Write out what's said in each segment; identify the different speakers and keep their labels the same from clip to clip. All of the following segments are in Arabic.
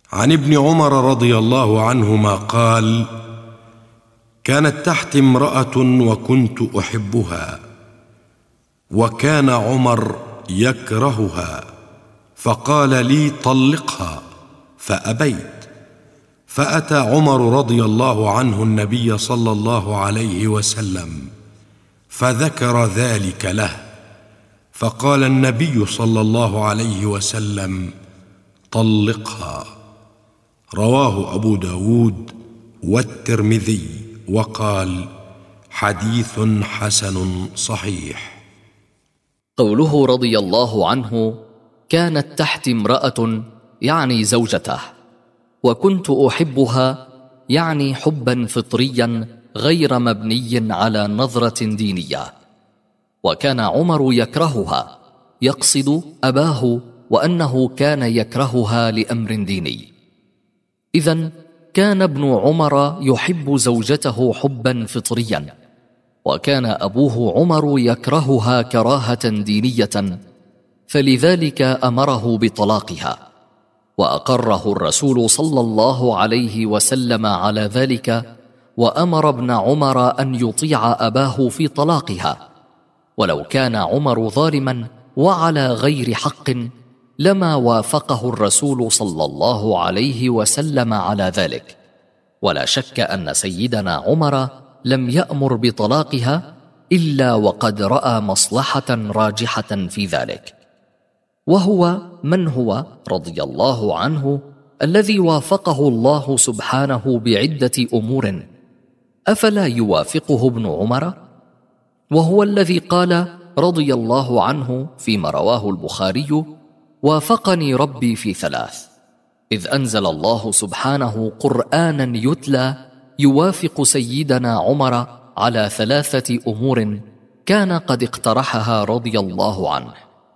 Speaker 1: عن ابن عمر رضي الله عنهما قال: كانت تحتي امرأة وكنت أحبها، وكان عمر يكرهها، فقال لي: طلقها، فأبيت. فأتى عمر رضي الله عنه النبي صلى الله عليه وسلم فذكر ذلك له، فقال النبي صلى الله عليه وسلم: طلقها. رواه أبو داود والترمذي، وقال: حديث حسن صحيح.
Speaker 2: قوله رضي الله عنه كانت تحتي امرأة يعني زوجته، وكنت أحبها يعني حبا فطريا غير مبني على نظرة دينية. وكان عمر يكرهها، يقصد أباه، وأنه كان يكرهها لأمر ديني. إذن كان ابن عمر يحب زوجته حبا فطريا، وكان أبوه عمر يكرهها كراهة دينية، فلذلك أمره بطلاقها، وأقره الرسول صلى الله عليه وسلم على ذلك، وأمر ابن عمر أن يطيع أباه في طلاقها. ولو كان عمر ظالما وعلى غير حق لما وافقه الرسول صلى الله عليه وسلم على ذلك. ولا شك أن سيدنا عمر لم يأمر بطلاقها إلا وقد رأى مصلحة راجحة في ذلك، وهو من هو رضي الله عنه الذي وافقه الله سبحانه بعدة أمور، أفلا يوافقه ابن عمر؟ وهو الذي قال رضي الله عنه فيما رواه البخاري: وافقني ربي في 3، إذ أنزل الله سبحانه قرآنا يتلى يوافق سيدنا عمر على 3 أمور كان قد اقترحها رضي الله عنه.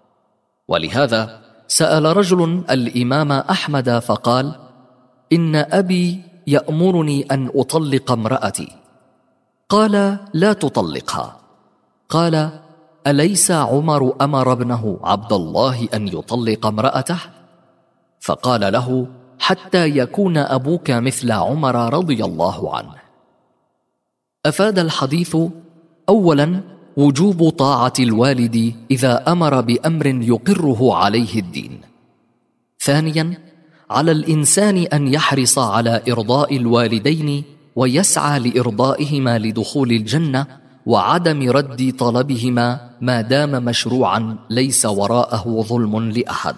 Speaker 2: ولهذا سأل رجل الإمام أحمد فقال: إن أبي يأمرني أن أطلق امرأتي. قال: لا تطلقها. قال: أليس عمر أمر ابنه عبد الله أن يطلق امرأته؟ فقال له: حتى يكون أبوك مثل عمر رضي الله عنه. أفاد الحديث: أولا وجوب طاعة الوالد إذا أمر بأمر يقره عليه الدين. ثانيا على الإنسان أن يحرص على إرضاء الوالدين ويسعى لإرضائهما لدخول الجنة، وعدم رد طلبهما ما دام مشروعا ليس وراءه ظلم لأحد.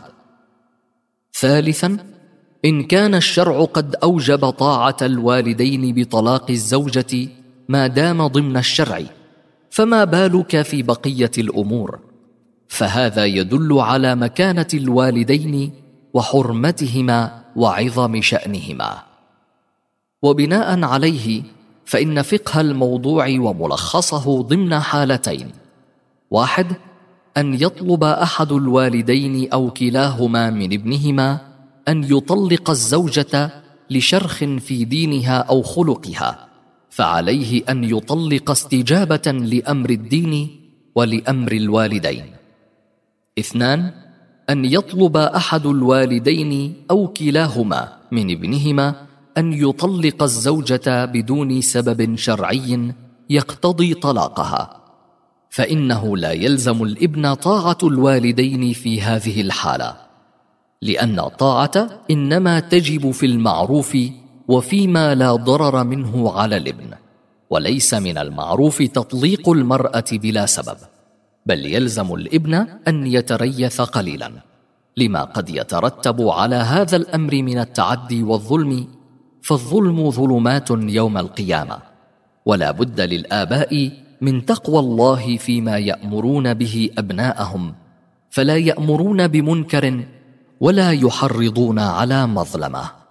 Speaker 2: ثالثا إن كان الشرع قد أوجب طاعة الوالدين بطلاق الزوجة ما دام ضمن الشرع، فما بالك في بقية الأمور؟ فهذا يدل على مكانة الوالدين وحرمتهما وعظم شأنهما. وبناء عليه فإن فقه الموضوع وملخصه ضمن حالتين: 1 أن يطلب أحد الوالدين أو كلاهما من ابنهما أن يطلق الزوجة لشرخ في دينها أو خلقها، فعليه أن يطلق استجابة لأمر الدين ولأمر الوالدين. 2 أن يطلب أحد الوالدين أو كلاهما من ابنهما أن يطلق الزوجة بدون سبب شرعي يقتضي طلاقها، فإنه لا يلزم الابن طاعة الوالدين في هذه الحالة، لأن الطاعة إنما تجب في المعروف وفيما لا ضرر منه على الابن، وليس من المعروف تطليق المرأة بلا سبب، بل يلزم الابن أن يتريث قليلا، لما قد يترتب على هذا الأمر من التعدي والظلم، فالظلم ظلمات يوم القيامة. ولا بد للآباء من تقوى الله فيما يأمرون به أبناءهم، فلا يأمرون بمنكر ولا يحرضون على مظلمة.